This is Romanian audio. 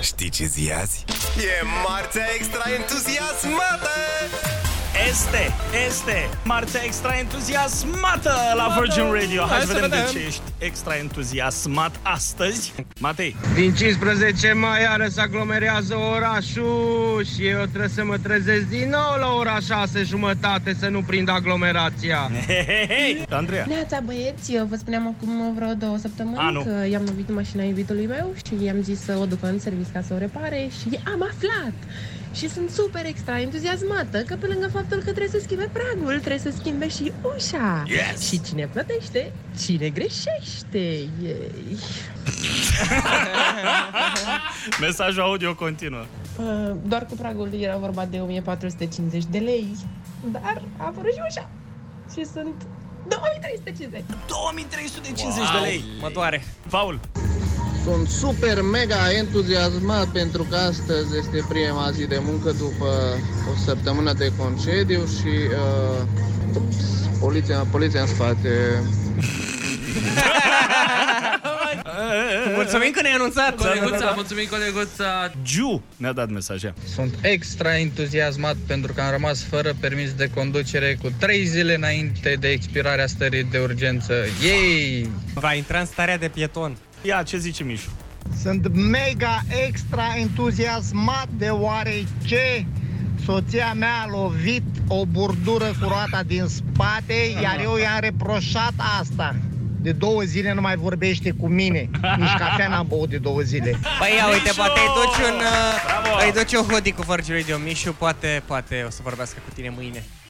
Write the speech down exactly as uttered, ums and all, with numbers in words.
Știi ce zi azi? E marțea extra entuziasmată! Este, este marțea extra entuziasmată la Virgin Radio. Hai, Hai să vedem, vedem de ce ești extra entuziasmat astăzi. Matei. Din cincisprezece mai iară se aglomerează orașul și eu trebuie să mă trezesc din nou la ora șase jumătate să nu prind aglomerația. Hei, hei, hei. Andreea. Neața, băieți, eu vă spuneam acum vreo două săptămâni A, că i-am lovit mașina iubitului meu și i-am zis să o ducă în serviciu ca să o repare și am aflat. Și sunt super extra entuziasmată că pe lângă faptul că trebuie să schimbe pragul, trebuie să schimbe și ușa. Yes! Și cine plătește, cine greșește. Yay. Mesajul audio continuă. Uh, doar cu pragul era vorba de o mie patru sute cincizeci de lei, dar a apărut și ușa. Și sunt două mii trei sute cincizeci. două mii trei sute cincizeci wow. de lei. Mă doare. Paul. Sunt super mega entuziasmat pentru că astăzi este prima zi de muncă după o săptămână de concediu și uh, poliția, poliția în spate. Mulțumim că ne-ai anunțat, coleguța, mulțumim, coleguța. Giu ne-a dat mesaj. Sunt extra entuziasmat pentru că am rămas fără permis de conducere cu trei zile înainte de expirarea stării de urgență. Yay! Va intra în starea de pieton. Ia, ce zice Mișu? Sunt mega extra entuziasmat deoarece soția mea a lovit o burdură cu roata din spate, iar eu i-am reproșat asta. De două zile nu mai vorbește cu mine. Nici cafea n-am băut de două zile. Păi ia, uite, Mișu! Poate îi duci un, uh, îi duci un hoodie cu Virgin Radio. Mișu poate, poate o să vorbească cu tine mâine.